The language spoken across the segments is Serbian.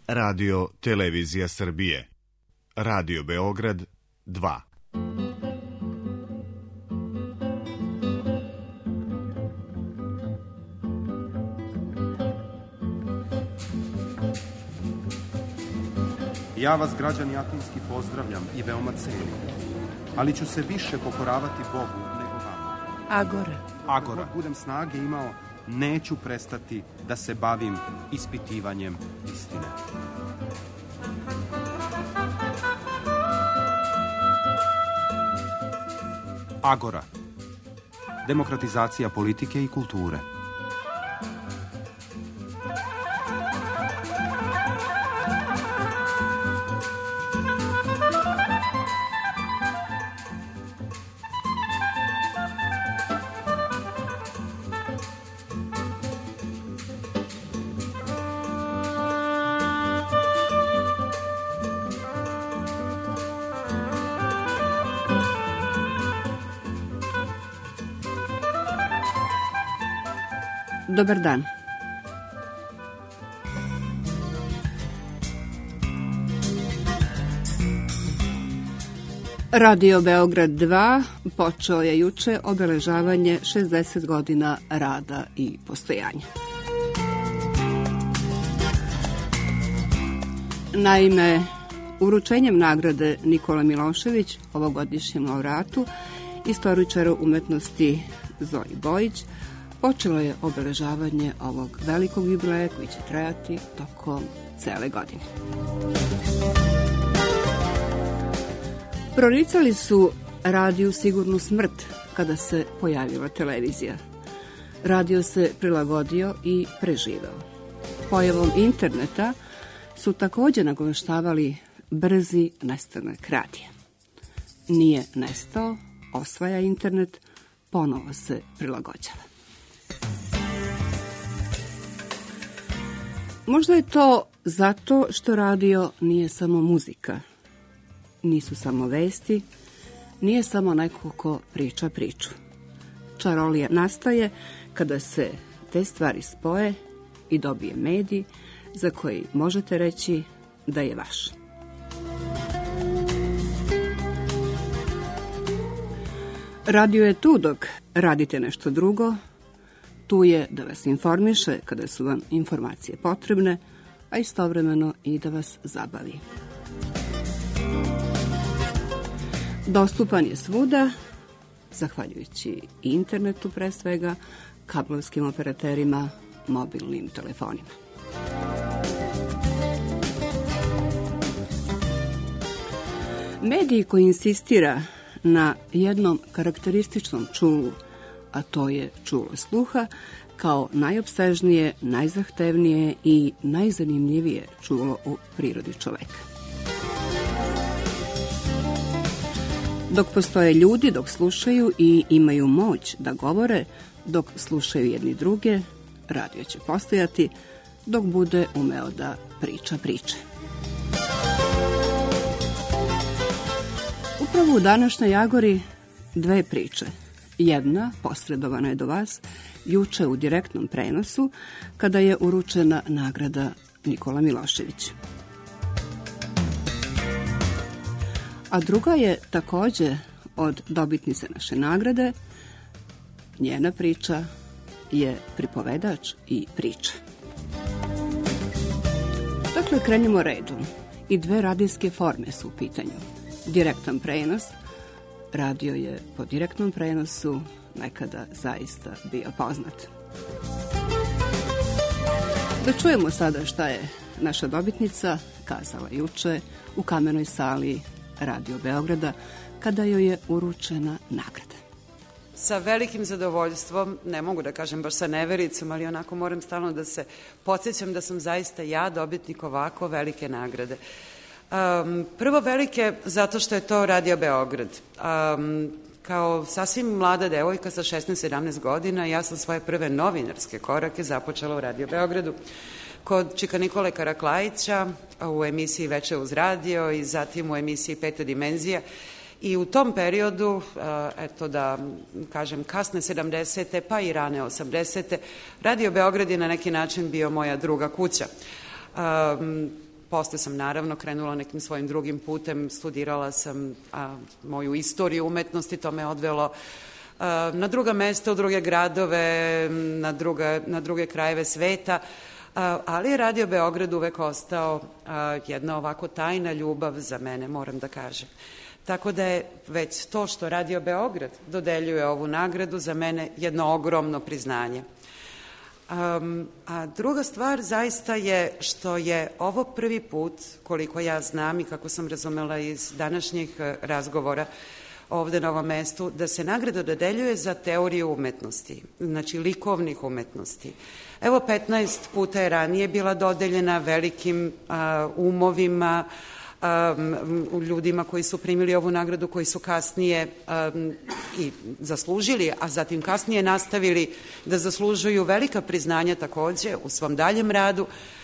Radio Televizija Srbije. Radio Beograd 2. Ja vas, građani Atinski, pozdravljam i veoma cenim, ali ću se više pokoravati Bogu nego vama. Agora. Dok budem snage imao, neću prestati da se bavim ispitivanjem istine. Agora. Demokratizacija politike i kulture. Dobar dan. Radio Beograd 2 počeo je juče obeležavanje 60 godina rada i postojanja. Naime, uručenjem nagrade Nikola Milošević, ovogodišnjem laureatu, istoričaru umetnosti Zoji Bojić, počelo je obeležavanje ovog velikog jubileja koji će trajati tokom cele godine. Proricali su radiju sigurnu smrt kada se pojavila televizija. Radio se prilagodio i preživeo. Pojavom interneta su također nagoveštavali brzi nestanak radija. Nije nestao, osvaja internet, ponovo se prilagođava. Možda je to zato što radio nije samo muzika, nisu samo vesti, nije samo neko ko priča priču. Čarolija nastaje kada se te stvari spoje i dobije medij za koji možete reći da je vaš. Radio je tu dok radite nešto drugo, tu je da vas informiše kada su vam informacije potrebne, a istovremeno i da vas zabavi. Dostupan je svuda, zahvaljujući internetu pre svega, kablovskim operaterima, mobilnim telefonima. Medij koji insistira na jednom karakterističnom čulu, a to je čulo sluha, kao najopsežnije, najzahtevnije i najzanimljivije čulo u prirodi čoveka. Dok postoje ljudi, dok slušaju i imaju moć da govore, dok slušaju jedni druge, radio će postojati, dok bude umeo da priča priče. Upravo u današnjoj Agori dve priče. Jedna, posredovana je do vas, juče u direktnom prenosu, kada je uručena nagrada Nikola Milošević. A druga je također od dobitnice naše nagrade. Njena priča je pripovedač i priča. Dakle, krenimo redom. I dve radijske forme su u pitanju. Direktan prenos. Radio je po direktnom prenosu nekada zaista bio poznat. Da čujemo sada šta je naša dobitnica kazala juče u kamenoj sali Radio Beograda kada joj je uručena nagrada. Sa velikim zadovoljstvom, ne mogu da kažem baš sa nevericom, ali onako moram stalno da se podsjećam da sam zaista ja dobitnik ovako velike nagrade. Prvo velike zato što je to Radio Beograd. Kao sasvim mlada devojka sa 16-17 godina ja sam svoje prve novinarske korake započela u Radio Beogradu kod čika Nikole Karaklajića u emisiji Veče uz radio i zatim u emisiji Peta dimenzija. I u tom periodu, eto da kažem kasne 70. pa i rane 80. Radio Beograd je na neki način bio moja druga kuća. Posle sam naravno krenula nekim svojim drugim putem, studirala sam moju istoriju umetnosti, to me odvelo na druga mesta, u druge gradove, na druge krajeve sveta, ali je Radio Beograd uvek ostao jedna ovako tajna ljubav za mene, moram da kažem. Tako da je već to što Radio Beograd dodeljuje ovu nagradu za mene jedno ogromno priznanje. A druga stvar zaista je što je ovo prvi put, koliko ja znam i kako sam razumela iz današnjih razgovora ovde na ovom mestu, da se nagrada dodeljuje za teoriju umetnosti, znači likovnih umetnosti. Evo, 15 puta je ranije bila dodeljena velikim umovima, ljudima koji su primili ovu nagradu, koji su kasnije i zaslužili, a zatim kasnije nastavili da zaslužuju velika priznanja takođe u svom daljem radu.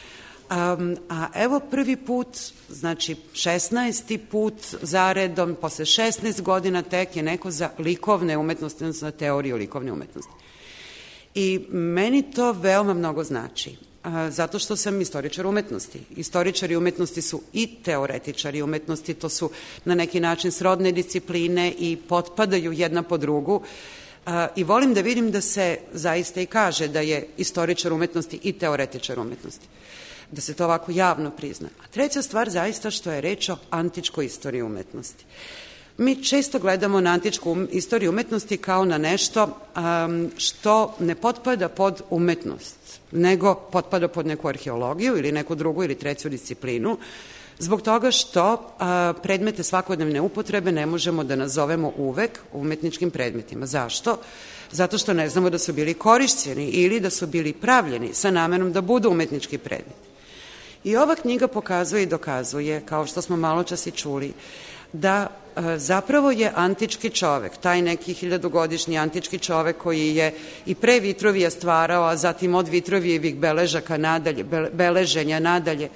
A evo prvi put, znači 16. put zaredom, posle 16 godina tek je neko za likovne umetnosti, odnosno za teoriju likovne umetnosti. I meni to veoma mnogo znači. Zato što sam istoričar umetnosti. Istoričari umetnosti su i teoretičari umetnosti, to su na neki način srodne discipline i potpadaju jedna po drugu. I volim da vidim da se zaista i kaže da je istoričar umetnosti i teoretičar umetnosti. Da se to ovako javno prizna. A treća stvar zaista što je reč o antičkoj istoriji umetnosti. Mi često gledamo na antičku istoriju umetnosti kao na nešto što ne potpada pod umetnost, nego potpada pod neku arheologiju ili neku drugu ili treću disciplinu, zbog toga što predmete svakodnevne upotrebe ne možemo da nazovemo uvek umetničkim predmetima. Zašto? Zato što ne znamo da su bili korišćeni ili da su bili pravljeni sa namerom da budu umetnički predmeti. I ova knjiga pokazuje i dokazuje, kao što smo malo čas i čuli, da zapravo je antički čovek, taj neki 1000-godišnji antički čovek koji je i pre Vitrovija stvarao, a zatim od Vitrovijevih beleženja nadalje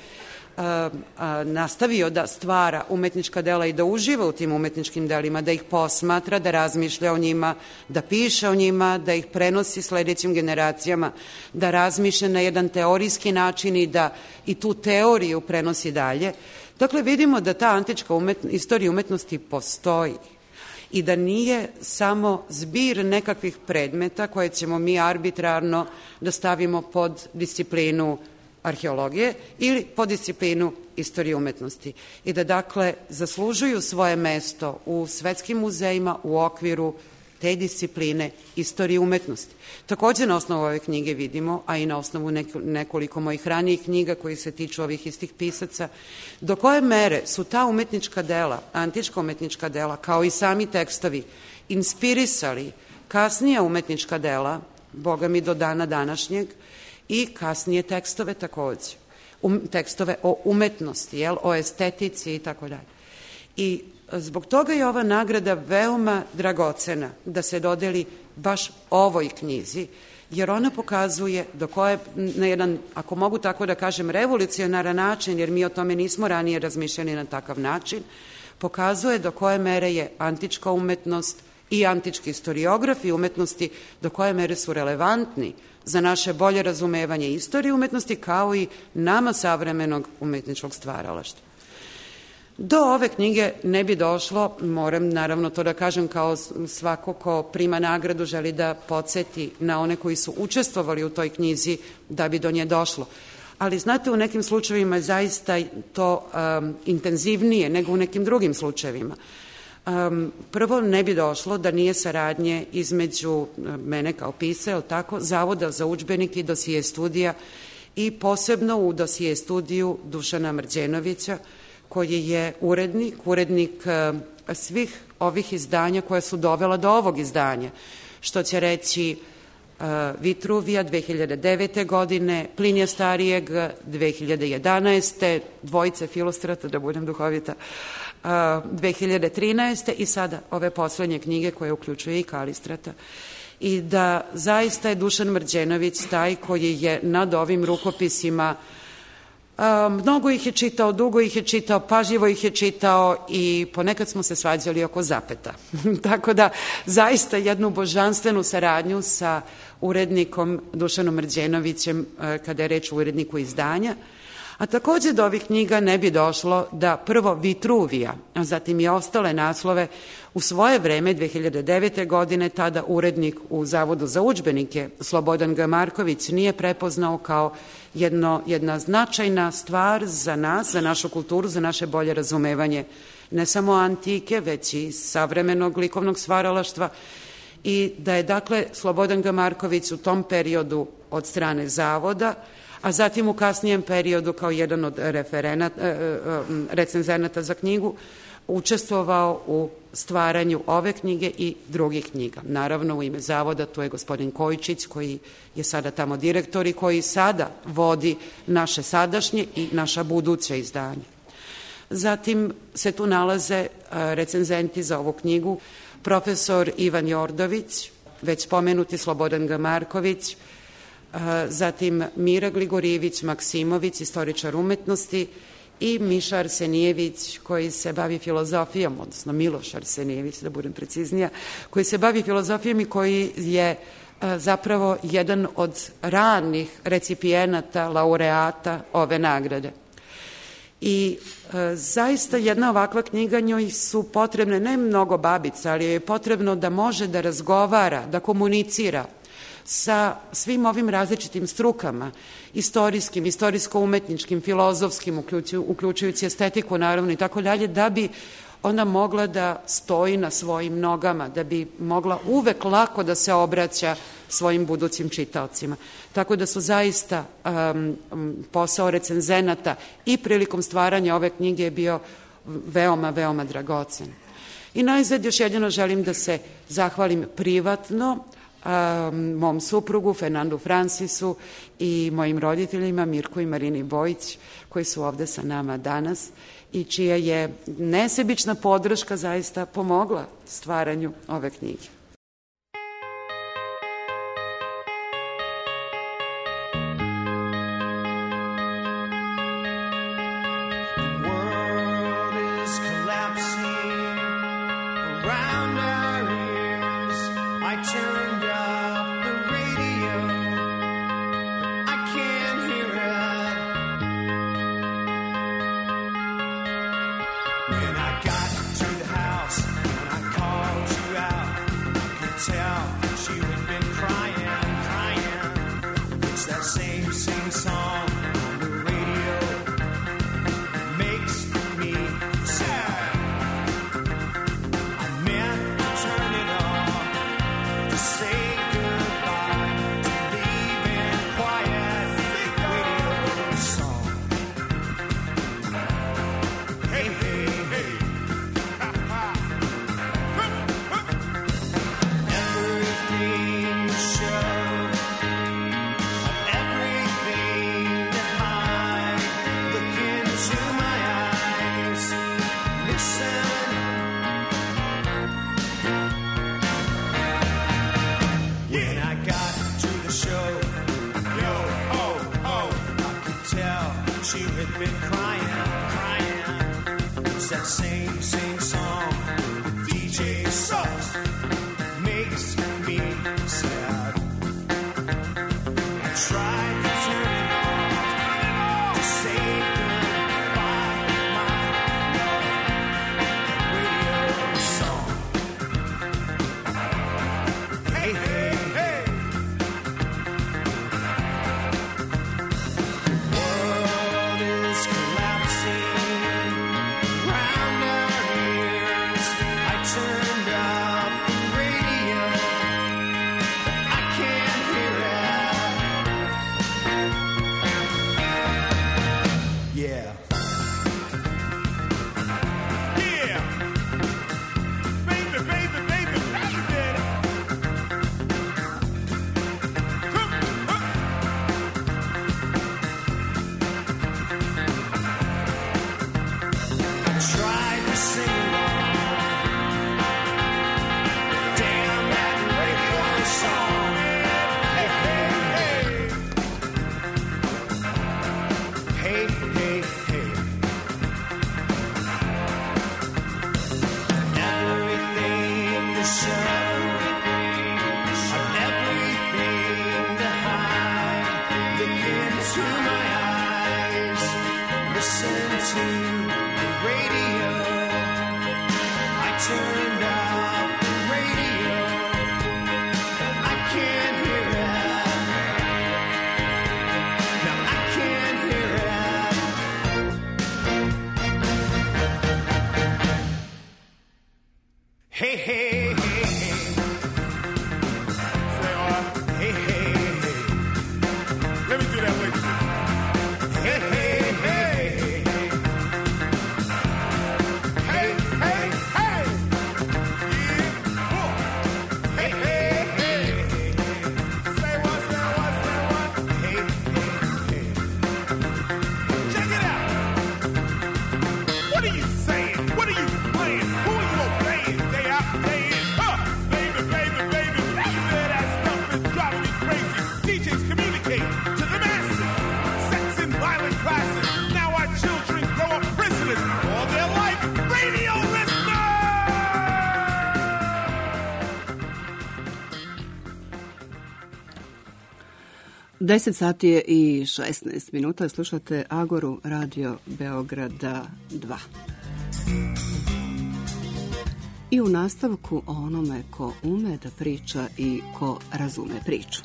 nastavio da stvara umetnička dela i da uživa u tim umetničkim delima, da ih posmatra, da razmišlja o njima, da piše o njima, da ih prenosi sledećim generacijama, da razmišlja na jedan teorijski način i da i tu teoriju prenosi dalje. Dakle, vidimo da ta antička istorija umetnosti postoji i da nije samo zbir nekakvih predmeta koje ćemo mi arbitrarno da stavimo pod disciplinu arheologije ili pod disciplinu istorije umetnosti i da, dakle, zaslužuju svoje mesto u svetskim muzejima u okviru te discipline istorije umetnosti. Takođe, na osnovu ove knjige vidimo, a i na osnovu nekoliko mojih ranijih knjiga koji se tiču ovih istih pisaca, do koje mere su ta umetnička dela, antička umetnička dela, kao i sami tekstovi, inspirisali kasnija umetnička dela, boga mi do dana današnjeg, i kasnije tekstove takođe. Tekstove o umetnosti, o estetici i tako dalje. I zbog toga je ova nagrada veoma dragocena da se dodeli baš ovoj knjizi, jer ona pokazuje do koje, na jedan, ako mogu tako da kažem, revolucionaran način, jer mi o tome nismo ranije razmišljali na takav način, pokazuje do koje mere je antička umetnost i antički istoriografi umetnosti, do koje mere su relevantni za naše bolje razumevanje istorije umetnosti, kao i nama savremenog umetničkog stvaralaštva. Do ove knjige ne bi došlo, moram naravno to da kažem kao svako ko prima nagradu želi da podseti na one koji su učestvovali u toj knjizi da bi do nje došlo. Ali znate, u nekim slučajevima je zaista to intenzivnije nego u nekim drugim slučajevima. Prvo, ne bi došlo da nije saradnje između mene kao pisca, tako, Zavoda za udžbenike i dosije studija i posebno u dosije studiju Dušana Mrđenovića, koji je urednik svih ovih izdanja koja su dovela do ovog izdanja, što će reći Vitruvija 2009. godine, Plinija Starijeg 2011. Dvojice Filostrata, da budem duhovita, 2013. i sada ove poslednje knjige koje uključuje i Kalistrata. I da zaista je Dušan Mrđenović taj koji je nad ovim rukopisima mnogo ih je čitao, dugo ih je čitao, pažljivo ih je čitao i ponekad smo se svađali oko zapeta. Tako da zaista jednu božanstvenu saradnju sa urednikom Dušanom Mrđenovićem kada je reč o uredniku izdanja, A takođe do ovih knjiga ne bi došlo da prvo Vitruvija, a zatim i ostale naslove u svoje vreme, 2009. godine, tada urednik u Zavodu za udžbenike Slobodan G. Marković nije prepoznao kao jedna značajna stvar za nas, za našu kulturu, za naše bolje razumevanje ne samo antike, već i savremenog likovnog stvaralaštva, i da je, dakle, Slobodan G. Marković u tom periodu od strane Zavoda, a zatim u kasnijem periodu kao jedan od recenzenata za knjigu, učestvovao u stvaranju ove knjige i drugih knjiga. Naravno, u ime Zavoda tu je gospodin Kojičić, koji je sada tamo direktor i koji sada vodi naše sadašnje i naša buduća izdanja. Zatim se tu nalaze recenzenti za ovu knjigu, profesor Ivan Jordović, već pomenuti Slobodan G. Marković, zatim Mira Gligorijević Maksimović, istoričar umetnosti, i Miša Arsenijević, koji se bavi filozofijom, odnosno Miloš Arsenijević, da budem preciznija, koji se bavi filozofijom i koji je zapravo jedan od ranih recipijenata, laureata ove nagrade. I zaista jedna ovakva knjiga, njoj su potrebne ne mnogo babica, ali je potrebno da može da razgovara, da komunicira sa svim ovim različitim strukama, istorijskim, istorijsko-umetničkim, filozofskim, uključujući estetiku, naravno, i tako dalje, da bi ona mogla da stoji na svojim nogama, da bi mogla uvek lako da se obraća svojim budućim čitaocima. Tako da su zaista posao recenzenata i prilikom stvaranja ove knjige je bio veoma, veoma dragocen. I najzad još jedino želim da se zahvalim privatno mom suprugu Fernandu Francisu i mojim roditeljima Mirku i Marini Bojić, koji su ovde sa nama danas i čija je nesebična podrška zaista pomogla stvaranju ove knjige. Hey, hey, hey. Deset sati je i 16 minuta. Slušate Agoru, Radio Beograda 2. I u nastavku o onome ko ume da priča i ko razume priču.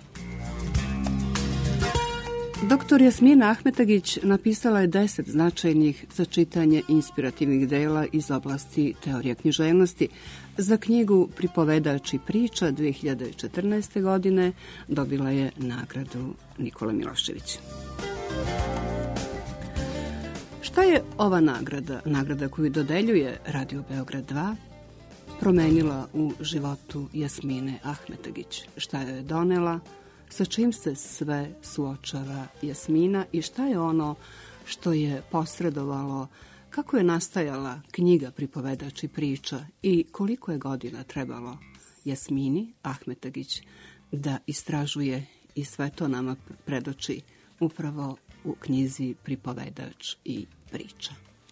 Doktor Jasmina Ahmetagić napisala je 10 značajnih za čitanje inspirativnih dela iz oblasti teorije književnosti. Za knjigu Pripovedač i priča 2014. godine dobila je nagradu Nikola Milošević. Šta je ova nagrada koju dodeljuje Radio Beograd 2, promenila u životu Jasmine Ahmetagić? Šta joj je donela? Sa čim se sve suočava Jasmina i šta je ono što je posredovalo, kako je nastajala knjiga Pripovedač i priča i koliko je godina trebalo Jasmini Ahmetagić da istražuje i sve to nama predoči upravo u knjizi Pripovedač i priča.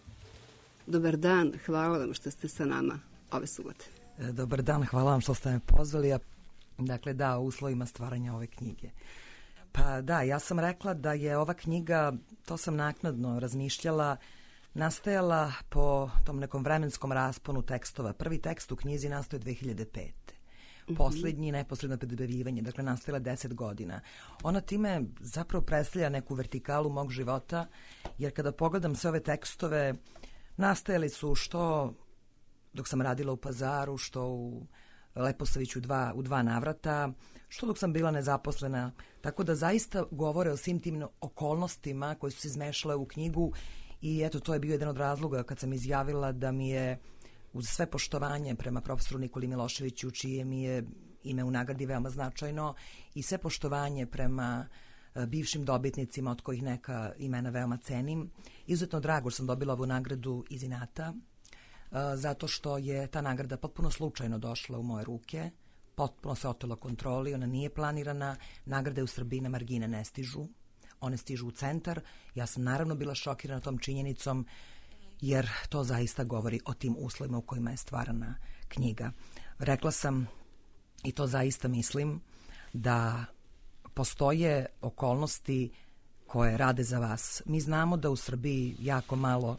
Dobar dan, hvala vam što ste sa nama ove subote. Dobar dan, hvala vam što ste me pozvali. Dakle, da, o uslovima stvaranja ove knjige. Pa da, ja sam rekla da je ova knjiga, to sam naknadno razmišljala, nastajala po tom nekom vremenskom rasponu tekstova. Prvi tekst u knjizi nastao je 2005. Poslednji neposredno pred objavljivanje, dakle nastajala 10 godina. Ona time zapravo predstavlja neku vertikalu mog života, jer kada pogledam sve ove tekstove, nastajali su što dok sam radila u Pazaru, što u Leposaviću u dva navrata, što dok sam bila nezaposlena, tako da zaista govore o svim tim okolnostima koje su se izmešale u knjigu i eto, to je bio jedan od razloga kad sam izjavila da mi je uz sve poštovanje prema profesoru Nikoli Miloševiću, čije mi je ime u nagradi veoma značajno, i sve poštovanje prema bivšim dobitnicima od kojih neka imena veoma cenim. Izuzetno drago što sam dobila ovu nagradu iz inata, zato što je ta nagrada potpuno slučajno došla u moje ruke, potpuno se otela kontroli, ona nije planirana, nagrade u Srbiji na margine ne stižu, one stižu u centar. Ja sam naravno bila šokirana tom činjenicom, jer to zaista govori o tim uslovima u kojima je stvarana knjiga. Rekla sam, i to zaista mislim, da postoje okolnosti koje rade za vas. Mi znamo da u Srbiji jako malo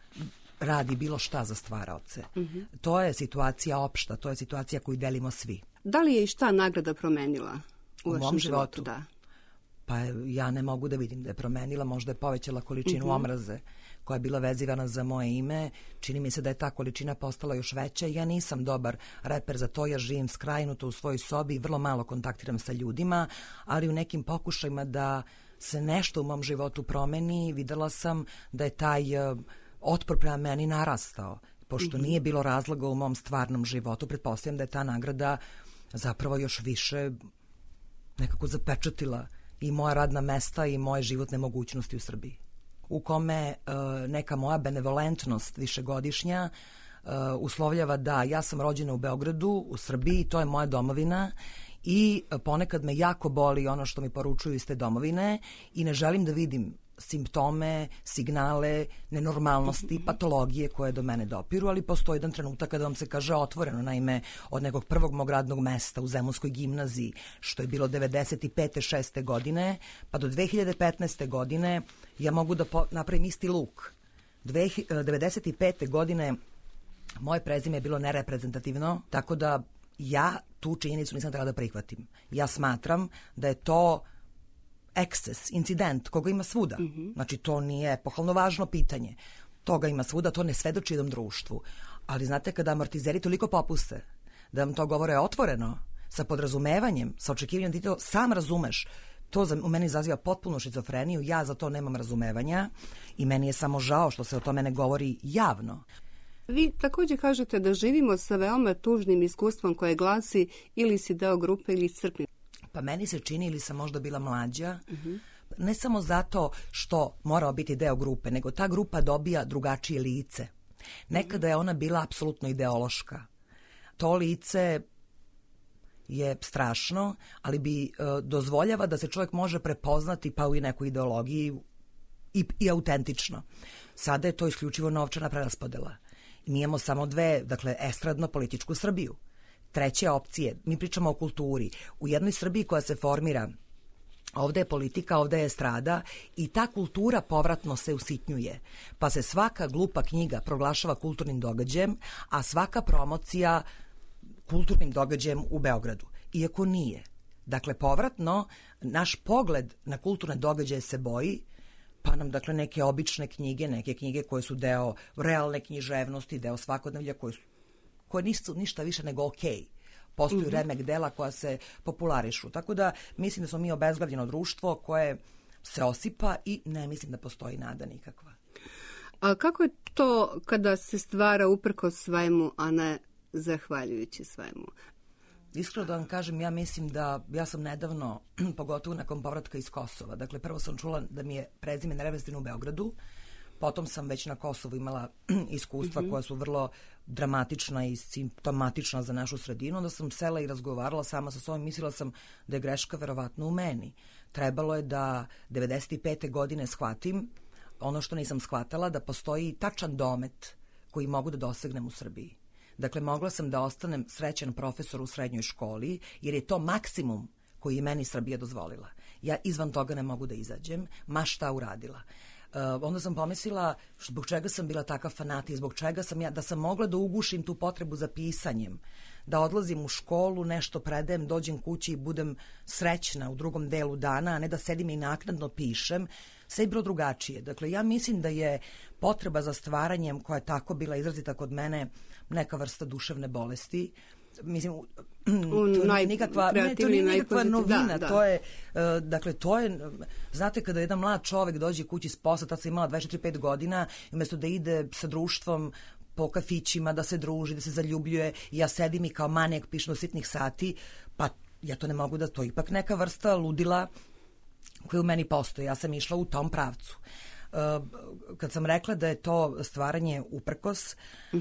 radi bilo šta za stvaraoce. To je situacija opšta, to je situacija koju delimo svi. Da li je i šta nagrada promenila u vašem životu? Da. Pa ja ne mogu da vidim da je promenila, možda je povećala količinu omraze koja je bila vezivana za moje ime. Čini mi se da je ta količina postala još veća. Ja nisam dobar reper za to, ja živim skrajnuto u svojoj sobi i vrlo malo kontaktiram sa ljudima, ali u nekim pokušajima da se nešto u mom životu promeni, videla sam da je taj otpor prema meni narastao. Pošto nije bilo razloga u mom stvarnom životu, pretpostavljam da je ta nagrada zapravo još više nekako zapečatila i moja radna mesta i moje životne mogućnosti u Srbiji, u kome neka moja benevolentnost višegodišnja uslovljava da ja sam rođena u Beogradu, u Srbiji, to je moja domovina i ponekad me jako boli ono što mi poručuju iz te domovine i ne želim da vidim simptome, signale, nenormalnosti, patologije koje do mene dopiru, ali postoji jedan trenutak kada vam se kaže otvoreno, naime od nekog prvog mog radnog mesta u Zemunskoj gimnaziji, što je bilo 95. 6. godine, pa do 2015. godine ja mogu da napravim isti luk 1995. godine moje prezime je bilo nereprezentativno, tako da ja tu činjenicu nisam trebala da prihvatim. Ja smatram da je to eksces, incident, koga ima svuda. Znači, to nije epohalno važno pitanje. Toga ima svuda, to ne svedoči jednom društvu. Ali znate, kada amortizeri toliko popuste, da vam to govore otvoreno, sa podrazumevanjem, sa očekivanjem da ti to sam razumeš, to u meni izaziva potpunu šizofreniju, ja za to nemam razumevanja i meni je samo žao što se o tome ne govori javno. Vi također kažete da živimo sa veoma tužnim iskustvom koje glasi ili si deo grupe ili crkne. Pa meni se čini, ili sam možda bila mlađa, ne samo zato što morao biti deo grupe, nego ta grupa dobija drugačije lice. Nekada je ona bila apsolutno ideološka. To lice je strašno, ali bi dozvoljava da se čovjek može prepoznati pa u nekoj ideologiji i autentično. Sada je to isključivo novčana preraspodela. Mi imamo samo dve, dakle, estradno-političku Srbiju. Treće opcije, mi pričamo o kulturi. U jednoj Srbiji koja se formira, ovde je politika, ovde je estrada i ta kultura povratno se usitnjuje. Pa se svaka glupa knjiga proglašava kulturnim događajem, a svaka promocija kulturnim događajem u Beogradu. Iako nije. Dakle, povratno, naš pogled na kulturne događaje se boji, pa nam, dakle, neke obične knjige, neke knjige koje su deo realne književnosti, deo svakodnevlja, koje nisu ništa više nego okej. Postoju remek dela koja se popularišu. Tako da mislim da smo mi obezglavljeno društvo koje se osipa i ne mislim da postoji nada nikakva. A kako je to kada se stvara uprkos svemu, a ne zahvaljujući svemu? Iskreno da vam kažem, ja mislim da, ja sam nedavno, pogotovo nakon povratka iz Kosova, dakle prvo sam čula da mi je prezime nereprezentovano u Beogradu, potom sam već na Kosovu imala iskustva koja su vrlo dramatična i simptomatična za našu sredinu, onda sam sela i razgovarala sama sa sobom, mislila sam da je greška verovatno u meni. Trebalo je da 95. godine shvatim ono što nisam shvatala, da postoji tačan domet koji mogu da dosegnem u Srbiji. Dakle, mogla sam da ostanem srećan profesor u srednjoj školi, jer je to maksimum koji je meni Srbija dozvolila. Ja izvan toga ne mogu da izađem, ma šta uradila. Onda sam pomislila zbog čega sam bila takav fanatik, zbog čega sam ja, da sam mogla da ugušim tu potrebu za pisanjem, da odlazim u školu, nešto predajem, dođem kući i budem srećna u drugom delu dana, a ne da sedim i naknadno pišem, sve je bilo drugačije. Dakle, ja mislim da je potreba za stvaranjem koja je tako bila izrazita kod mene neka vrsta duševne bolesti. Mislim, to nije nikakva novina. Da. To je, dakle, to je, znate, kada jedan mlad čovek dođe kući s posla, tad sam imala 24-5 godina, umjesto da ide sa društvom po kafićima, da se druži, da se zaljubljuje, ja sedim i kao manijak pišem do sitnih sati, pa ja to ne mogu da, to je ipak neka vrsta ludila koja u meni postoji. Ja sam išla u tom pravcu. Kad sam rekla da je to stvaranje uprkos,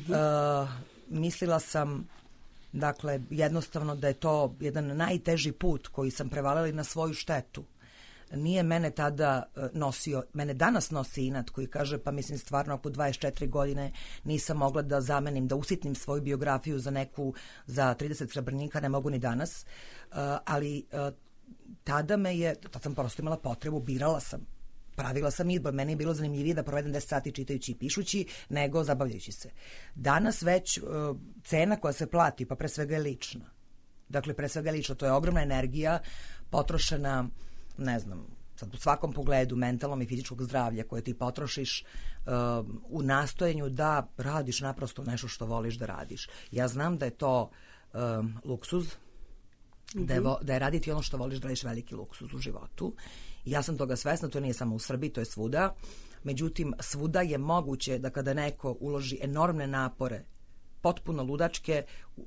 mislila sam, dakle, jednostavno da je to jedan najteži put koji sam prevalila na svoju štetu. Nije mene tada nosio, mene danas nosi inat koji kaže, pa mislim stvarno oko 24 godine nisam mogla da zamenim, da usitnim svoju biografiju za neku, za 30 srebrnika, ne mogu ni danas, ali tada sam prosto imala potrebu, birala sam. Pravila sam izbor, meni je bilo zanimljivije da provedem 10 sati čitajući i pišući, nego zabavljajući se. Danas već cena koja se plati, pa pre svega je lična. Dakle, pre svega je lična, to je ogromna energija potrošena, ne znam, sad u svakom pogledu mentalnom i fizičkog zdravlja koje ti potrošiš u nastojenju da radiš naprosto nešto što voliš da radiš. Ja znam da je to luksuz, da je raditi ono što voliš da radiš veliki luksuz u životu. Ja sam toga svesna, to nije samo u Srbiji, to je svuda. Međutim, svuda je moguće da kada neko uloži enormne napore, potpuno ludačke,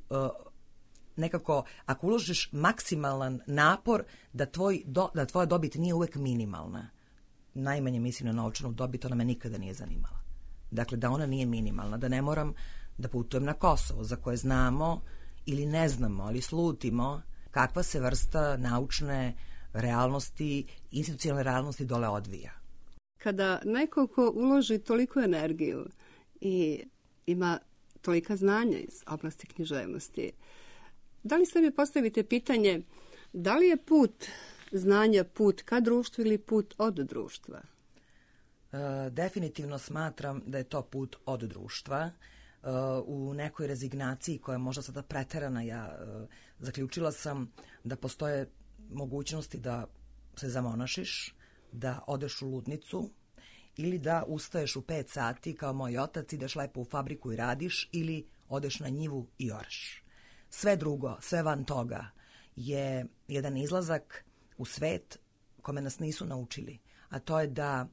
nekako, ako uložiš maksimalan napor, da tvoja dobit nije uvek minimalna. Najmanje mislim na novčanu dobit, ona me nikada nije zanimala. Dakle, da ona nije minimalna, da ne moram da putujem na Kosovo, za koje znamo ili ne znamo, ali slutimo kakva se vrsta naučne realnosti, institucionalne realnosti dole odvija. Kada neko ko uloži toliko energiju i ima tolika znanja iz oblasti književnosti, da li sebi postavite pitanje da li je put znanja put ka društvu ili put od društva? Definitivno smatram da je to put od društva. U nekoj rezignaciji koja je možda sada preterana, ja zaključila sam da postoje mogućnosti da se zamonašiš, da odeš u ludnicu ili da ustaješ u 5 sati kao moj otac, ideš lepo u fabriku i radiš ili odeš na njivu i oreš. Sve drugo, sve van toga je jedan izlazak u svet kome nas nisu naučili, a to je da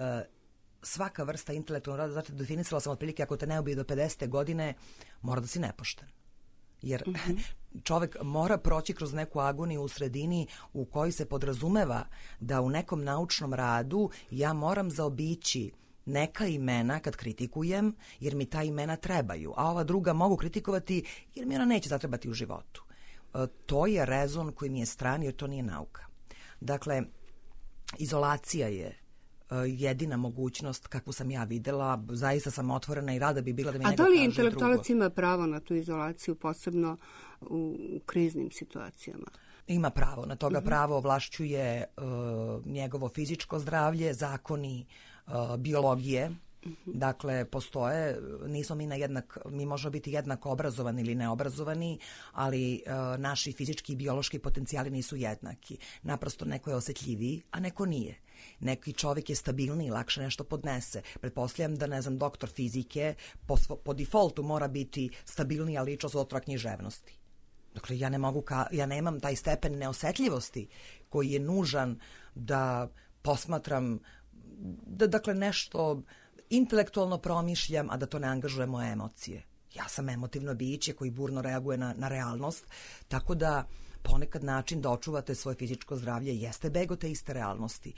svaka vrsta intelektualnog rada, zato definisala sam otprilike ako te ne ubije do 50. godine, mora da si nepošten. Jer čovek mora proći kroz neku agoniju u sredini u kojoj se podrazumeva da u nekom naučnom radu ja moram zaobići neka imena kad kritikujem, jer mi ta imena trebaju, a ova druga mogu kritikovati jer mi ona neće zatrebati u životu. To je rezon koji mi je stran, jer to nije nauka. Dakle, izolacija je jedina mogućnost kakvu sam ja videla, zaista sam otvorena i rada bi bila da mi neko kaže drugo. A da li intelektualac ima pravo na tu izolaciju, posebno u kriznim situacijama? Ima pravo, na toga pravo ovlašćuje njegovo fizičko zdravlje, zakoni biologije. Dakle, postoje, nismo mi mi možemo biti jednako obrazovani ili neobrazovani, ali naši fizički i biološki potencijali nisu jednaki. Naprosto neko je osetljiviji, a neko nije. Neki čovjek je stabilniji, lakše nešto podnese. Pretpostavljam da, doktor fizike po defaultu mora biti stabilnija ličnost od autora književnosti. Dakle, ja nemam taj stepen neosetljivosti koji je nužan da posmatram, dakle, nešto intelektualno promišljam, a da to ne angažuje moje emocije. Ja sam emotivno biće koji burno reaguje na realnost, tako da ponekad način da očuvate svoje fizičko zdravlje jeste beg od te iste realnosti.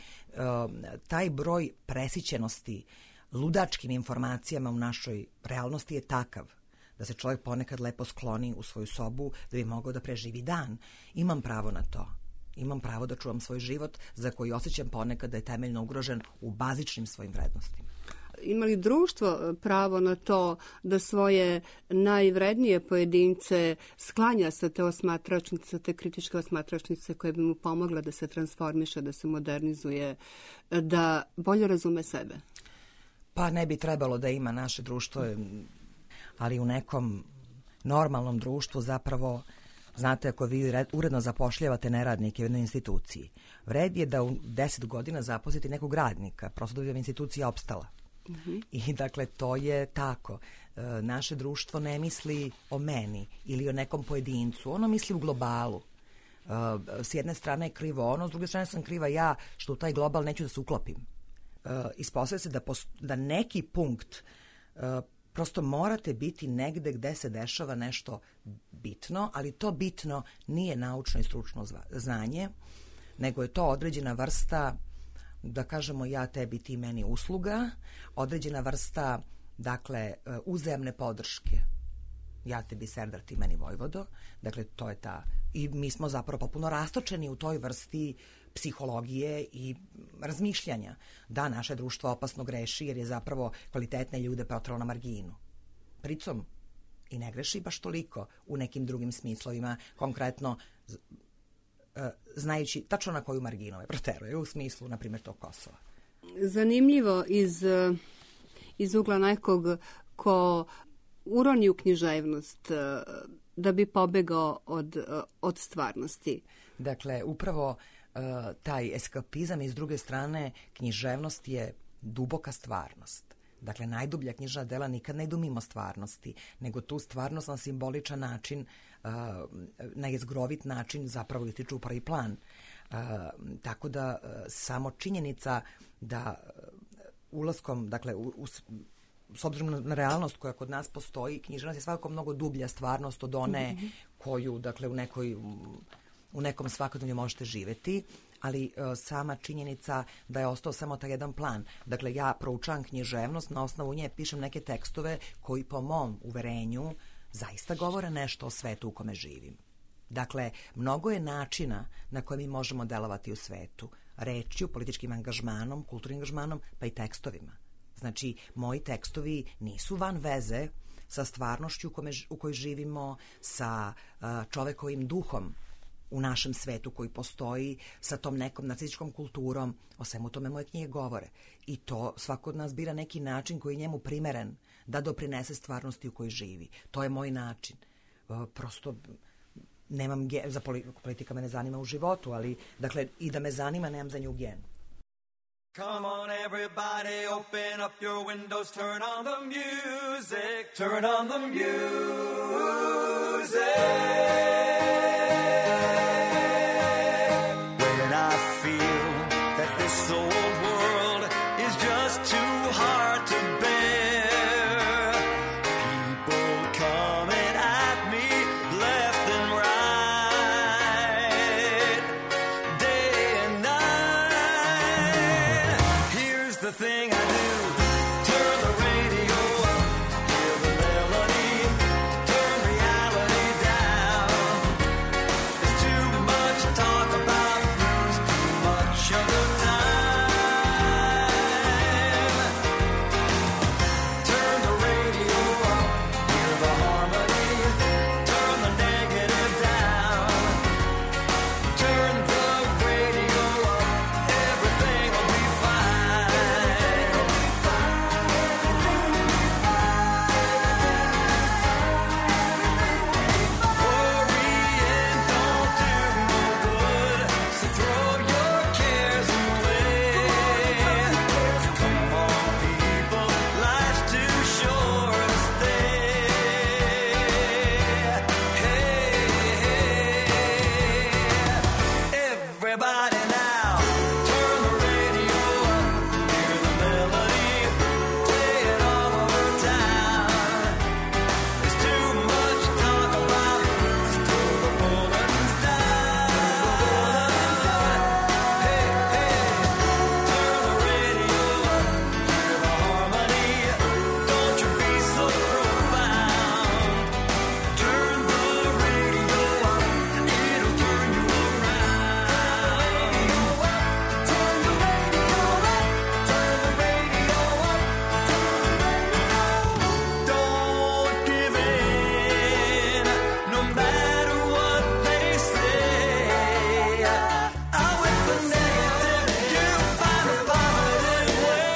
Taj broj presićenosti ludačkim informacijama u našoj realnosti je takav da se čovjek ponekad lepo skloni u svoju sobu da bi mogao da preživi dan. Imam pravo na to. Imam pravo da čuvam svoj život za koji osjećam ponekad da je temeljno ugrožen u bazičnim svojim vrednostima. Ima li društvo pravo na to da svoje najvrednije pojedince sklanja sa te osmatračnice, sa te kritičke osmatračnice koje bi mu pomogla da se transformiše, da se modernizuje, da bolje razume sebe? Pa ne bi trebalo da ima naše društvo, ali u nekom normalnom društvu zapravo, znate, ako vi uredno zapošljavate neradnike u jednoj instituciji, vred je da u 10 godina zaposlite nekog radnika, prosto da bi institucija opstala. I dakle, to je tako. Naše društvo ne misli o meni ili o nekom pojedincu, ono misli u globalu. S jedne strane je krivo ono, s druge strane sam kriva ja što u taj global neću da se uklopim. Ispostavlja se da neki punkt prosto morate biti negde gde se dešava nešto bitno, ali to bitno nije naučno i stručno znanje, nego je to određena vrsta, da kažemo ja tebi, ti meni usluga, određena vrsta, dakle, uzajamne podrške. Ja tebi Serdar, ti meni Vojvodo. Dakle, to je ta... I mi smo zapravo popuno rastočeni u toj vrsti psihologije i razmišljanja. Da, naše društvo opasno greši jer je zapravo kvalitetne ljude protralo na marginu. Pricom i ne greši baš toliko u nekim drugim smislovima, konkretno znajući tačno na koju marginu me proteruje, u smislu, na primjer, tog Kosova. Zanimljivo iz ugla nekog ko uroni u književnost da bi pobegao od stvarnosti. Dakle, upravo taj eskapizam i s druge strane književnost je duboka stvarnost. Dakle, najdublja knjižna dela nikad ne idu mimo stvarnosti, nego tu stvarnost na simboličan način, na jezgrovit način zapravo ističu u prvi plan. Tako da samo činjenica da ulaskom, dakle, s obzirom na realnost koja kod nas postoji, književnost je svakako mnogo dublja stvarnost od one koju, dakle, u nekom svakodnevno možete živeti, ali sama činjenica da je ostao samo taj jedan plan. Dakle, ja proučavam književnost, na osnovu nje pišem neke tekstove koji po mom uverenju zaista govore nešto o svetu u kome živim. Dakle, mnogo je načina na koje mi možemo delovati u svetu. Rečju, političkim angažmanom, kulturnim angažmanom, pa i tekstovima. Znači, moji tekstovi nisu van veze sa stvarnošću u kojoj živimo, sa čovekovim duhom u našem svetu koji postoji sa tom nekom nacističkom kulturom. O svemu tome moje knjige govore. I to svako od nas bira neki način koji je njemu primeren da doprinese stvarnosti u kojoj živi. To je moj način. Prosto nemam za politika me ne zanima u životu, ali dakle i da me zanima nemam za nju genu. Come on everybody, open up your windows, turn on the music, turn on the music. When I feel that this old world is just too hard to bear, people coming at me left and right, day and night. Here's the thing I do, turn the radio up, hear the melody, turn reality down. There's too much talk about blues, too much of the time. Turn the radio up, hear the harmony, turn the negative down. Turn the radio up, everything will be fine. Worrying don't do no good, so throw your cares away. Come on people, life's too short to stay. Hey, everybody now, turn the radio up, hear the melody, play it all over town. There's too much talk about blues till the woman's down. Hey, turn the radio up, hear the harmony, don't you be so profound. Turn the radio up, it'll turn you around. Turn the radio up, turn the radio up, don't give in, no matter what they say. Out with the negative, you find a positive way.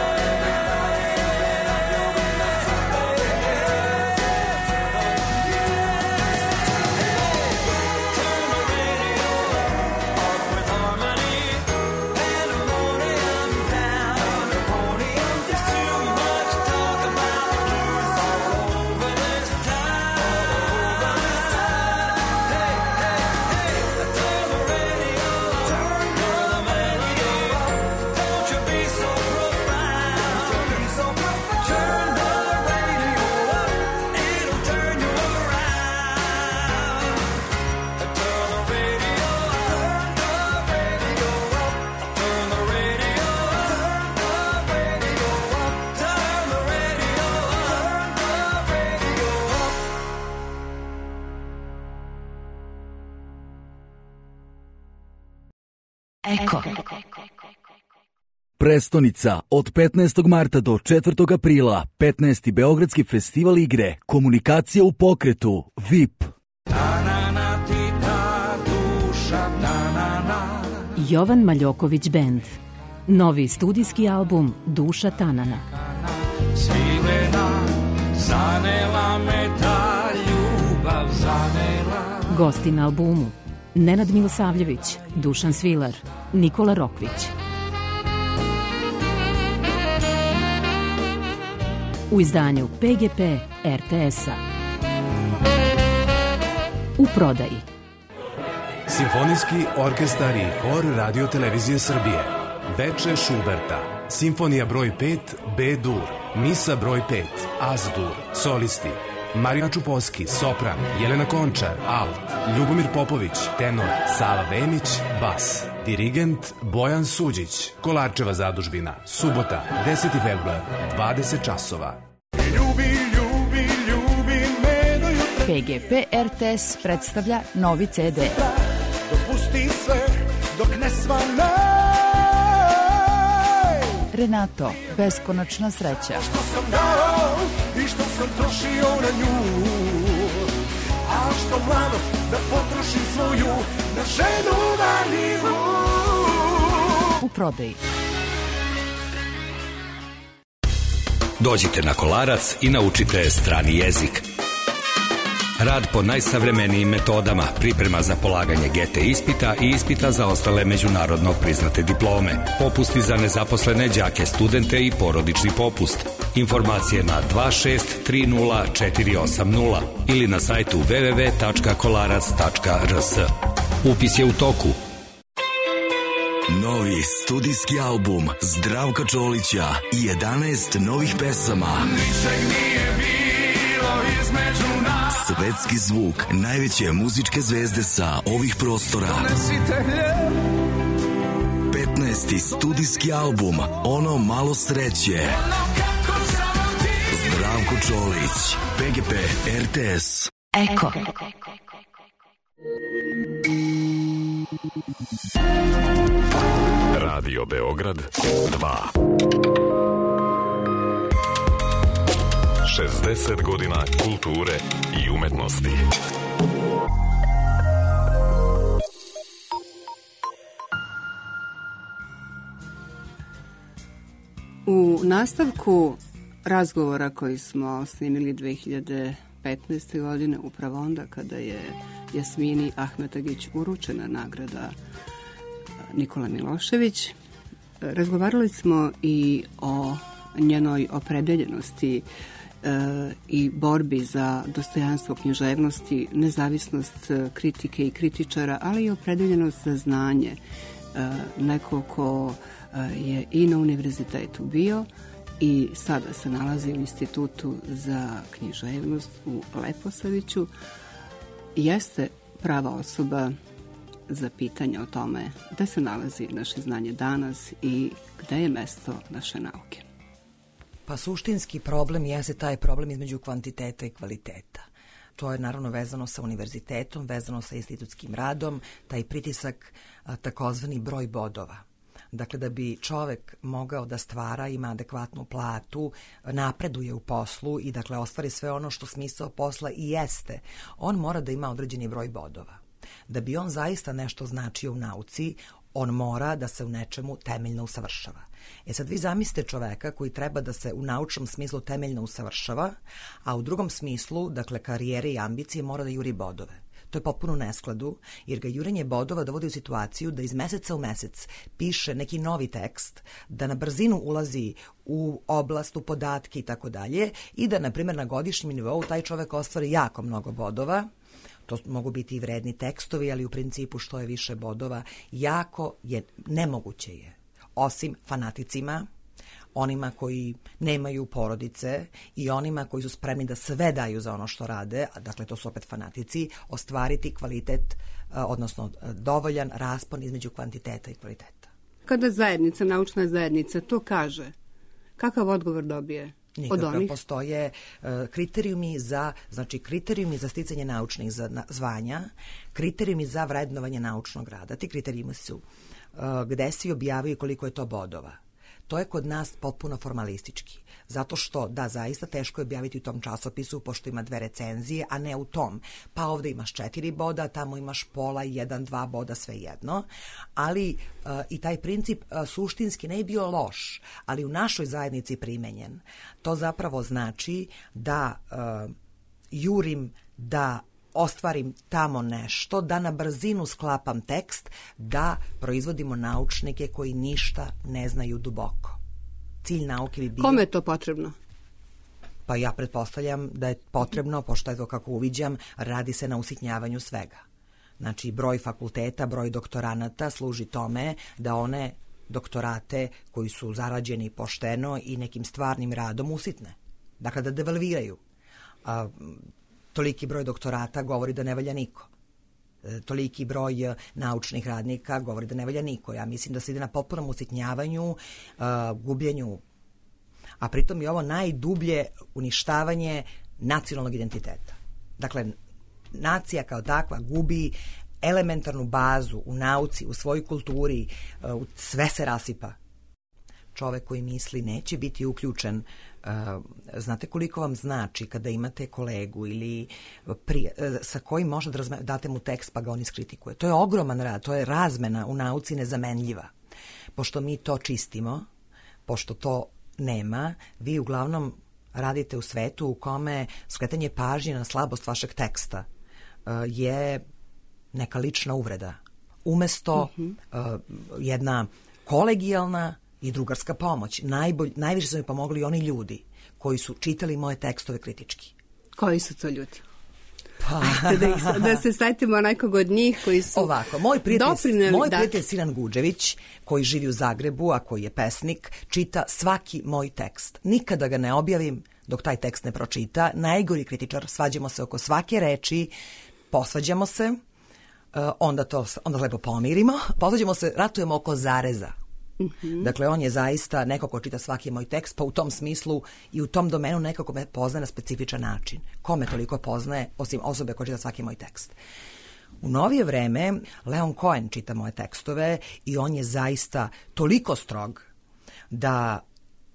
Turn the radio up with harmony, pandemonium down. There's too much talk about blues all over this town. Hey, turn the radio up, turn the melody, don't you be so profound. Turn the radio up, it'll turn you around. Turn the radio up, turn the radio up, turn the radio up. Eko. Prestonica od 15. marta do 4. aprila, 15. Beogradski festival igre, komunikacija u pokretu, VIP. Jovan Maljoković Band. Novi studijski album Duša Tanana. Zanela me ta ljubav, zanela. Gosti na albumu Nenad Milosavljević, Dušan Svilar, Nikola Rokvić. U izdanju PGP RTS-a. U prodaji Simfonijski orkestar i hor Radio Televizije Srbije. Veče Šuberta, Simfonija broj 5 B-dur, Misa broj 5 As-dur, solisti Marija Čupovski, sopran, Jelena Končar, alt, Ljubomir Popović, tenor, Sava Vemić, bas, dirigent Bojan Suđić, Kolarčeva zadužbina, subota, 10. februar, 20 časova. PGP RTS predstavlja novi CD. Dopusti sve dok ne svane. Renato, beskonačna sreća. Što sam dao i što sam trošio na nju, a što mladost da potrošim svoju na ženu marljivu. U prodaji. Dođite na Kolarac i naučite strani jezik. Rad po najsavremenijim metodama, priprema za polaganje GT ispita i ispita za ostale međunarodno priznate diplome, popusti za nezaposlene đake, studente i porodični popust. Informacije na 2630480 ili na sajtu www.kolarac.rs. Upis je u toku. Novi studijski album Zdravka Čolića i 11 novih pesama. Ničeg nije bilo između nas. Svetski zvuk najveće muzičke zvezde sa ovih prostora. 15. studijski album Ono malo sreće. Zdravko Čolić, PGP RTS. Eko. Radio Beograd 2. 60 godina kulture i umetnosti. U nastavku razgovora koji smo snimili 2015. godine, upravo onda kada je Jasmini Ahmetagić uručena nagrada Nikola Milošević, razgovarali smo i o njenoj opredeljenosti i borbi za dostojanstvo književnosti, nezavisnost kritike i kritičara, ali i opredeljenost za znanje. Neko ko je i na univerzitetu bio i sada se nalazi u Institutu za književnost u Leposaviću, jeste prava osoba za pitanje o tome gde se nalazi naše znanje danas i gde je mesto naše nauke. Pa suštinski problem jeste taj problem između kvantiteta i kvaliteta. To je naravno vezano sa univerzitetom, vezano sa institutskim radom, taj pritisak, takozvani broj bodova. Dakle, da bi čovek mogao da stvara, ima adekvatnu platu, napreduje u poslu i dakle ostvari sve ono što smisao posla i jeste, on mora da ima određeni broj bodova. Da bi on zaista nešto značio u nauci, on mora da se u nečemu temeljno usavršava. Sad vi zamislite čoveka koji treba da se u naučnom smislu temeljno usavršava, a u drugom smislu, dakle karijere i ambicije, mora da juri bodove. To je potpuno u neskladu, jer ga jurenje bodova dovodi u situaciju da iz meseca u mesec piše neki novi tekst, da na brzinu ulazi u oblast, u podatke i tako dalje, i da, na primjer, na godišnjem nivou taj čovek ostvari jako mnogo bodova. To mogu biti i vredni tekstovi, ali u principu što je više bodova, jako je, nemoguće je, osim fanaticima, onima koji nemaju porodice i onima koji su spremni da sve daju za ono što rade, a dakle to su opet fanatici, ostvariti kvalitet, odnosno dovoljan raspon između kvantiteta i kvaliteta. Kada zajednica, naučna zajednica to kaže, kakav odgovor dobije? Nikakve postoje kriterijumi za sticanje naučnih zvanja, kriterijumi za vrednovanje naučnog rada. Ti kriterijumi su gde si objavio koliko je to bodova. To je kod nas potpuno formalistički. Zato što, da, zaista teško je objaviti u tom časopisu, pošto ima 2 recenzije, a ne u tom. Pa ovde imaš 4 boda, tamo imaš pola, 1, 2 boda, sve jedno. Ali i taj princip suštinski ne je bio loš, ali u našoj zajednici primenjen. To zapravo znači da jurim, da ostvarim tamo nešto, da na brzinu sklapam tekst, da proizvodimo naučnike koji ništa ne znaju duboko. Cilj nauke bi bio... Kome je to potrebno? Pa ja pretpostavljam da je potrebno, pošto je to kako uviđam, radi se na usitnjavanju svega. Znači, broj fakulteta, broj doktoranata služi tome da one doktorate koji su zarađeni pošteno i nekim stvarnim radom usitne. Dakle, da devalviraju. Toliki broj doktorata govori da ne valja niko. Toliki broj naučnih radnika govori da ne valja niko. Ja mislim da se ide na potpunom usitnjavanju, gubljenju, a pritom je ovo najdublje uništavanje nacionalnog identiteta. Dakle, nacija kao takva gubi elementarnu bazu u nauci, u svojoj kulturi, sve se rasipa. Čovek koji misli neće biti uključen Znate koliko vam znači kada imate kolegu ili sa kojim možete date mu tekst pa ga on iskritikuje. To je ogroman rad, to je razmena u nauci nezamenljiva. Pošto mi to čistimo, pošto to nema, vi uglavnom radite u svetu u kome skretanje pažnje na slabost vašeg teksta je neka lična uvreda. Umesto jedna kolegijalna i drugarska pomoć. Najviše su mi pomogli oni ljudi koji su čitali moje tekstove kritički. Koji su to ljudi? Ajde da se setimo nekog od njih koji su ovako, moj prijatelj Sinan Guđević, koji živi u Zagrebu, a koji je pesnik, čita svaki moj tekst. Nikada ga ne objavim dok taj tekst ne pročita. Najgori kritičar, svađamo se oko svake reči, posvađamo se, onda lepo pomirimo, posvađamo se, ratujemo oko zareza. Dakle, on je zaista neko ko čita svaki moj tekst, pa u tom smislu i u tom domenu nekako me poznaje na specifičan način. Ko me toliko poznaje, osim osobe koja čita svaki moj tekst? U novije vreme Leon Cohen čita moje tekstove i on je zaista toliko strog da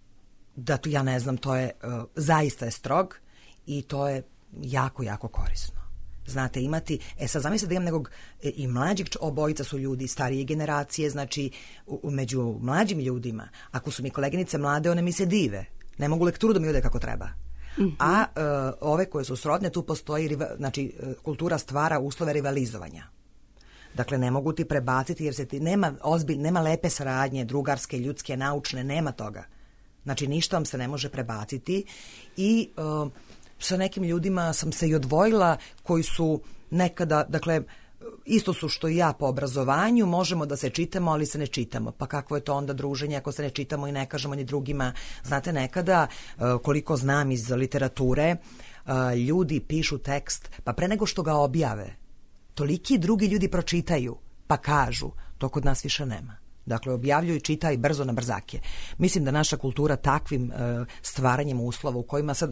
to, ja ne znam, to je zaista je strog i to je jako, jako korisno. Znate, imati, sad zamislite da imam nekog i mlađeg, obojica su ljudi starije generacije, znači među mlađim ljudima, ako su mi koleginice mlade, one mi se dive, ne mogu lekturu da mi ode kako treba. A ove koje su srodne, tu postoji, znači kultura stvara uslove rivalizovanja. Dakle, ne mogu ti prebaciti jer nema lepe saradnje, drugarske, ljudske, naučne, nema toga. Znači, ništa vam se ne može prebaciti i sa nekim ljudima sam se i odvojila koji su nekada, dakle, isto su što i ja po obrazovanju, možemo da se čitamo, ali se ne čitamo. Pa kakvo je to onda druženje ako se ne čitamo i ne kažemo ni drugima? Znate, nekada, koliko znam iz literature, ljudi pišu tekst, pa pre nego što ga objave, toliki drugi ljudi pročitaju, pa kažu, to kod nas više nema. Dakle, objavljuju i čita i brzo na brzake. Mislim da naša kultura takvim stvaranjem uslova u kojima sad,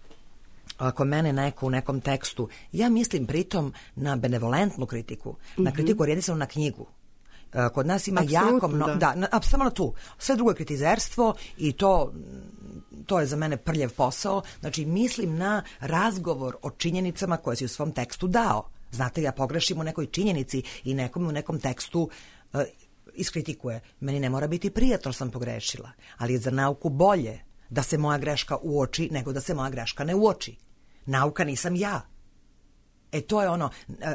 ako mene neko u nekom tekstu, ja mislim pritom na benevolentnu kritiku, na kritiku orijentisanu na knjigu. Kod nas ima jako mnogo, samo na tu. Sve drugo je kritizerstvo i to je za mene prljev posao. Znači, mislim na razgovor o činjenicama koje si u svom tekstu dao. Znate, ja pogrešim u nekoj činjenici i nekom u nekom tekstu iskritikuje. Meni ne mora biti prijatno što sam pogrešila, ali je za nauku bolje da se moja greška uoči nego da se moja greška ne uoči. Nauka nisam ja. To je ono,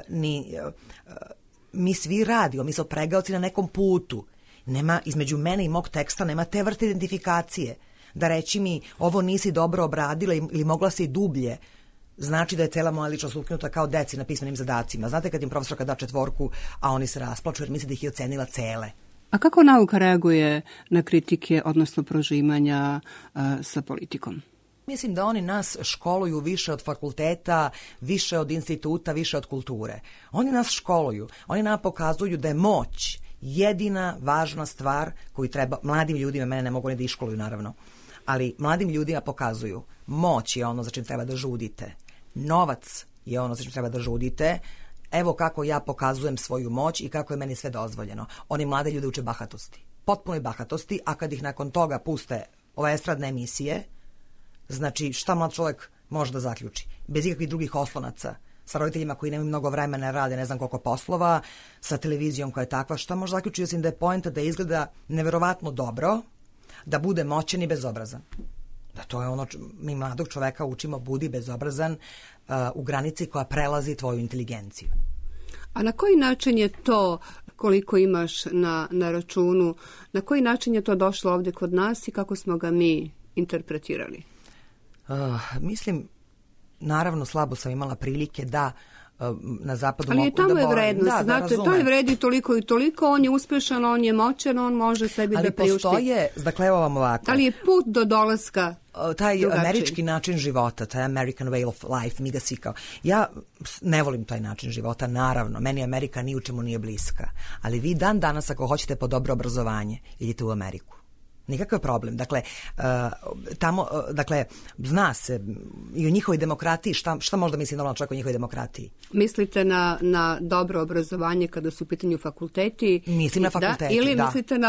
mi svi radimo, mi smo pregaoci na nekom putu. Nema, između mene i mog teksta nema te vrste identifikacije. Da reći mi, ovo nisi dobro obradila ili mogla si dublje, znači da je cela moja ličnost ukinuta kao deci na pismenim zadacima. Znate kad im profesorka da 4, a oni se rasplaču jer misle da ih je ocenila cele. A kako nauka reaguje na kritike, odnosno prožimanja sa politikom? Mislim da oni nas školuju više od fakulteta, više od instituta, više od kulture. Oni nas školuju, oni nam pokazuju da je moć jedina važna stvar koju treba mladim ljudima, mene ne mogu ni da iškoluju naravno, ali mladim ljudima pokazuju moć je ono za čim treba da žudite. Novac je ono za čim treba da žudite. Evo kako ja pokazujem svoju moć i kako je meni sve dozvoljeno. Oni mlade ljude uče bahatosti. Potpunoj bahatosti, a kad ih nakon toga puste ove estradne emisije, znači šta mlad čovjek može da zaključi? Bez ikakvih drugih oslonaca, sa roditeljima koji nemaju mnogo vremena, rade ne znam koliko poslova, sa televizijom koja je takva, šta može zaključiti osim da je poenta da izgleda neverovatno dobro, da bude moćan i bezobrazan. Da to je ono, mi mladog čoveka učimo budi bezobrazan u granici koja prelazi tvoju inteligenciju. A na koji način je to, koliko imaš na računu, na koji način je to došlo ovdje kod nas i kako smo ga mi interpretirali? Mislim, naravno slabo sam imala prilike da na zapadu ali mogu tamo da je vrednost, da znate, to je vredi toliko i toliko, on je uspešan, on je moćan, on može sebi ali da priušti. Ali postoje, dakle evo vam ovako. Ali je put do dolaska taj drugačiji. Američki način života, taj American way of life, mi ga svi kao. Ja ne volim taj način života, naravno, meni Amerika ni u čemu nije bliska, ali vi dan danas ako hoćete po dobro obrazovanje, idite u Ameriku. Nikakav problem. Dakle, tamo, dakle, zna se i o njihovoj demokratiji, šta možda misli normalno čovjek o njihovoj demokratiji? Mislite na dobro obrazovanje kada su u pitanju fakulteti? Mislim na fakulteti, ili mislite na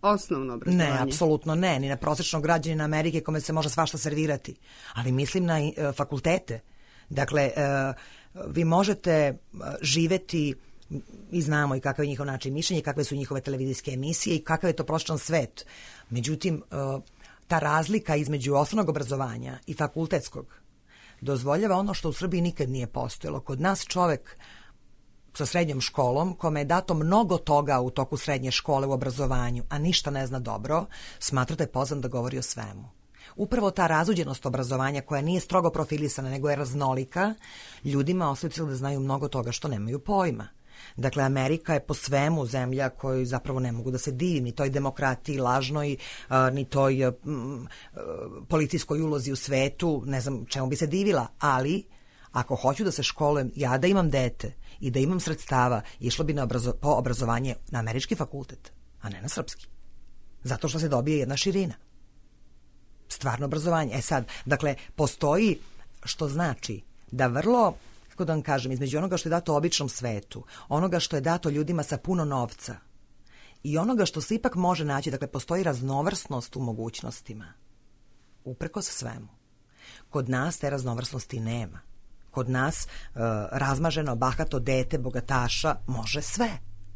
osnovno obrazovanje. Ne, apsolutno ne, ni na prosječnog građanina Amerike kome se može svašta servirati, ali mislim na fakultete. Dakle, vi možete živeti i znamo i kakav je njihov način mišljenja, kakve su njihove televizijske emisije i kakav je to prosječan svet. Međutim, ta razlika između osnovnog obrazovanja i fakultetskog dozvoljava ono što u Srbiji nikad nije postojalo. Kod nas čovek sa srednjom školom, kome je dato mnogo toga u toku srednje škole u obrazovanju, a ništa ne zna dobro, smatra da je pozvan da govori o svemu. Upravo ta razuđenost obrazovanja koja nije strogo profilisana, nego je raznolika, ljudima ostavlja da znaju mnogo toga što nemaju pojma. Dakle, Amerika je po svemu zemlja koju zapravo ne mogu da se divim, ni toj demokratiji lažnoj, ni toj policijskoj ulozi u svetu, ne znam čemu bi se divila, ali ako hoću da se školujem, ja da imam dete i da imam sredstava, išlo bi po obrazovanje na američki fakultet, a ne na srpski. Zato što se dobije jedna širina. Stvarno obrazovanje. Sad, dakle, postoji, što znači da vrlo, kako da vam kažem, između onoga što je dato običnom svetu, onoga što je dato ljudima sa puno novca i onoga što se ipak može naći, dakle, postoji raznovrsnost u mogućnostima. Uprkos svemu. Kod nas te raznovrsnosti nema. Kod nas razmaženo, bahato dete bogataša može sve.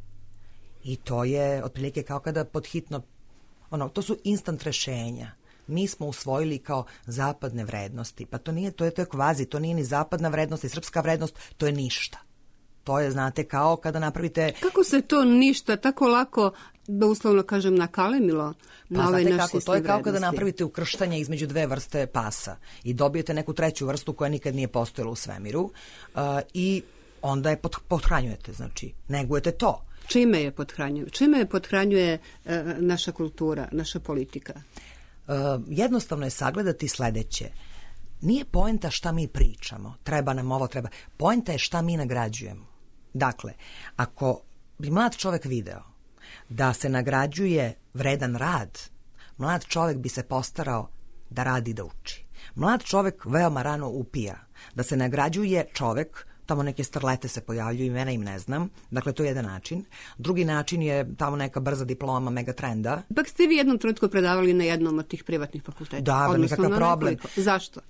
I to je otprilike kao kada podhitno, to su instant rešenja. Mi smo usvojili kao zapadne vrednosti. Pa to nije, to je kvazi, to nije ni zapadna vrednost i srpska vrednost, to je ništa. To je, znate, kao kada napravite... Kako se to ništa tako lako, da uslovno kažem, nakalemilo na ovaj naš sistem vrednosti? To je kao kada napravite ukrštanje između dve vrste pasa i dobijete neku treću vrstu koja nikad nije postojala u svemiru i onda je pothranjujete, znači, negujete to. Čime je pothranjuje? Čime je pothranjuje naša kultura, naša politika? Jednostavno je sagledati sledeće. Nije poenta šta mi pričamo, treba nam ovo, treba. Poenta je šta mi nagrađujemo. Dakle, ako bi mlad čovek video da se nagrađuje vredan rad, mlad čovek bi se postarao da radi i da uči. Mlad čovek veoma rano upija. Da se nagrađuje čovek, tamo neke starlete se pojavljuju, imena im ne znam, dakle to je jedan način. Drugi način je tamo neka brza diploma megatrenda. Ipak ste vi jednom trenutku predavali na jednom od tih privatnih fakulteta. Da, nikakav problem. Zašto?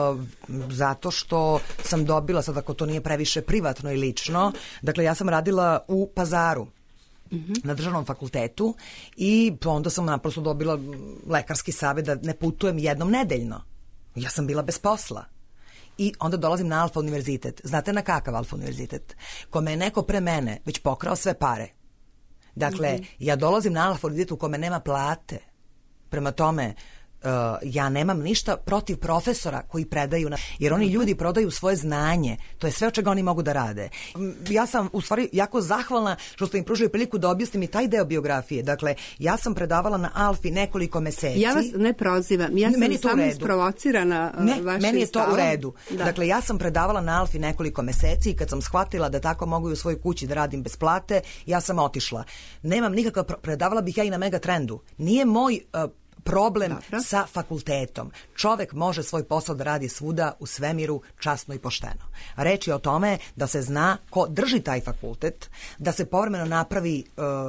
Zato što sam dobila, sad ako to nije previše privatno i lično, dakle ja sam radila u Pazaru, na državnom fakultetu i onda sam naprosto dobila lekarski savjet da ne putujem jednom nedeljno. Ja sam bila bez posla. I onda dolazim na Alfa univerzitet. Znate na kakav Alfa univerzitet? Kome je neko pre mene već pokrao sve pare. Dakle, ja dolazim na Alfa univerzitet u kome nema plate. Prema tome, ja nemam ništa protiv profesora koji predaju, jer oni ljudi prodaju svoje znanje. To je sve od čega oni mogu da rade. Ja sam u stvari jako zahvalna što ste im pružili priliku da objasnim i taj deo biografije. Dakle, ja sam predavala na Alfi nekoliko meseci. Ja vas ne prozivam, ja sam samo isprovocirana vašim stavom. Meni je to u redu. Da. Dakle, ja sam predavala na Alfi nekoliko meseci i kad sam shvatila da tako mogu i u svojoj kući da radim bez plate, ja sam otišla. Nemam nikakav, predavala bih ja i na Megatrendu. Nije moj problem sa fakultetom. Čovek može svoj posao da radi svuda u svemiru časno i pošteno. Reč je o tome da se zna ko drži taj fakultet, da se povremeno napravi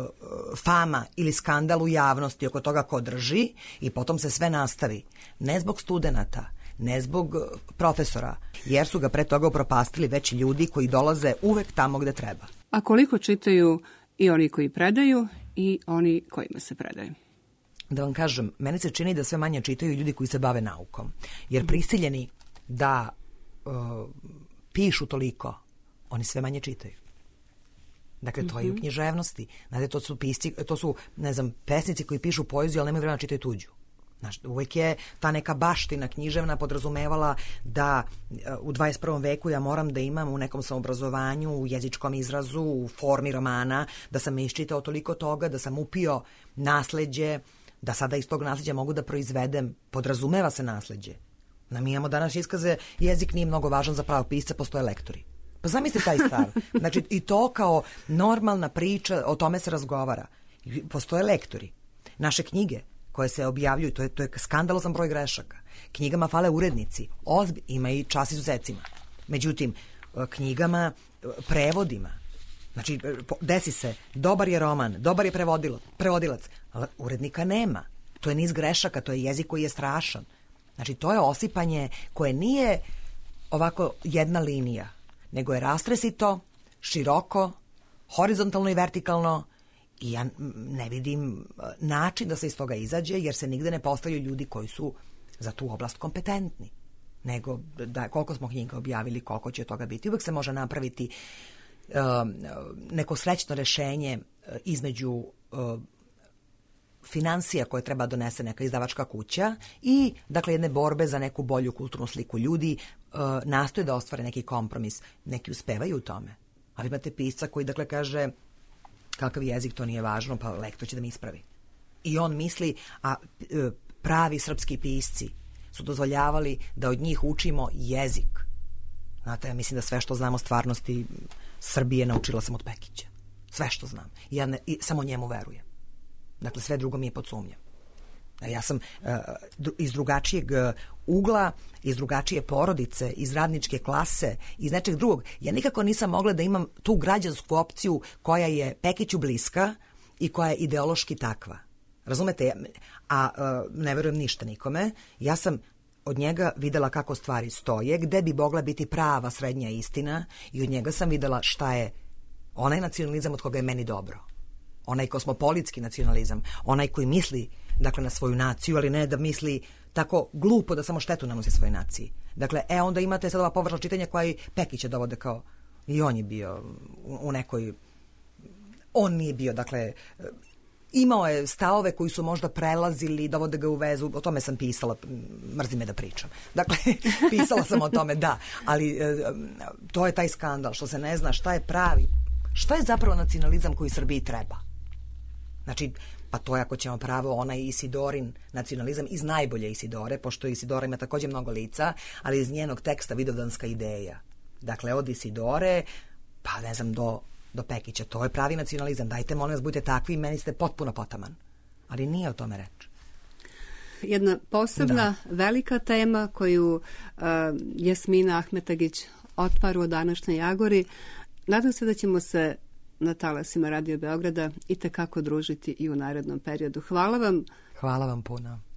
fama ili skandal u javnosti oko toga ko drži i potom se sve nastavi. Ne zbog studenata, ne zbog profesora, jer su ga pre toga upropastili već ljudi koji dolaze uvek tamo gde treba. A koliko čitaju i oni koji predaju i oni kojima se predaju? Da vam kažem, meni se čini da sve manje čitaju ljudi koji se bave naukom. Jer prisiljeni da pišu toliko, oni sve manje čitaju. Dakle, to je u književnosti. Znate, to su, ne znam, pesnici koji pišu poeziju, ali nemaju vremena čitaju tuđu. Znači, uvijek je ta neka baština književna podrazumevala da u 21. veku ja moram da imam u nekom samoobrazovanju, u jezičkom izrazu, u formi romana, da sam iščitao toliko toga, da sam upio nasleđe, da sada iz tog nasleđa mogu da proizvedem, podrazumeva se nasleđe. Mi imamo danas iskaze, jezik nije mnogo važan za pravog pisca, postoje lektori. Pa zamislite taj stav. Znači, i to kao normalna priča, o tome se razgovara. Postoje lektori. Naše knjige koje se objavljuju, to je skandalozan broj grešaka. Knjigama fale urednici. Ima i čas izuzecima. Međutim, knjigama, prevodima, znači, desi se, dobar je roman, dobar je prevodilac, Ali urednika nema. To je niz grešaka, to je jezik koji je strašan. Znači, to je osipanje koje nije ovako jedna linija, nego je rastresito, široko, horizontalno i vertikalno, i ja ne vidim način da se iz toga izađe, jer se nigde ne postavljaju ljudi koji su za tu oblast kompetentni. Nego, da, koliko smo knjiga objavili, koliko će toga biti. Uvek se može napraviti neko srećno rešenje između financija koje treba donese neka izdavačka kuća i, dakle, jedne borbe za neku bolju kulturnu sliku. Ljudi nastoje da ostvare neki kompromis. Neki uspevaju u tome. Ali imate pisca koji, dakle, kaže kakav jezik, to nije važno, pa lektor će da mi ispravi. I on misli, a pravi srpski pisci su dozvoljavali da od njih učimo jezik. Znate, ja mislim da sve što znam o stvarnosti Srbije naučila sam od Pekića. Sve što znam. I samo njemu verujem. Dakle, sve drugo mi je pod sumnjom. Ja sam iz drugačijeg ugla, iz drugačije porodice, iz radničke klase, iz nečeg drugog. Ja nikako nisam mogla da imam tu građansku opciju koja je Pekiću bliska i koja je ideološki takva. Razumete? A ne verujem ništa nikome. Ja sam od njega videla kako stvari stoje, gde bi mogla biti prava srednja istina, i od njega sam videla šta je onaj nacionalizam od koga je meni dobro. Onaj kosmopolitski nacionalizam, onaj koji misli, dakle, na svoju naciju, ali ne da misli tako glupo da samo štetu nanosi svojoj naciji. Dakle, onda imate sad ova površna čitanja koja i Pekića dovode kao, i on je bio u nekoj, on nije bio, dakle, imao je stavove koji su možda prelazili, dovode ga u vezu, o tome sam pisala, mrzim me da pričam. Dakle, pisala sam o tome, da, ali to je taj skandal, što se ne zna šta je pravi, šta je zapravo nacionalizam koji Srbiji treba. Znači, pa to je, ako ćemo pravo, onaj Isidorin nacionalizam iz najbolje Isidore, pošto Isidora ima takođe mnogo lica, ali iz njenog teksta Vidovdanska ideja. Dakle, od Isidore, pa ne znam, do Pekića. To je pravi nacionalizam. Dajte, molim vas, budite takvi, meni ste potpuno potaman. Ali nije o tome reč. Jedna posebna, velika tema koju Jasmina Ahmetagić otvara u današnjoj Jagori. Nadam se da ćemo se na talasima Radio Beograda i tekako družiti i u narednom periodu. Hvala vam. Hvala vam puno.